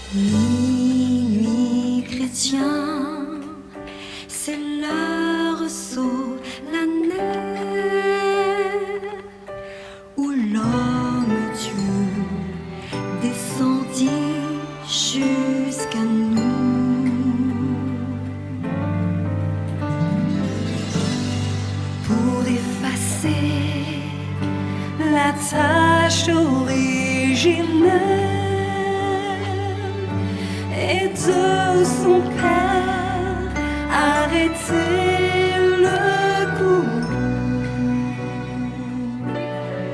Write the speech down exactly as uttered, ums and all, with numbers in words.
Minuit chrétien, c'est l'heure solennelle où l'homme Dieu descendit jusqu'à nous pour effacer la tâche originelle et de son Père arrêté.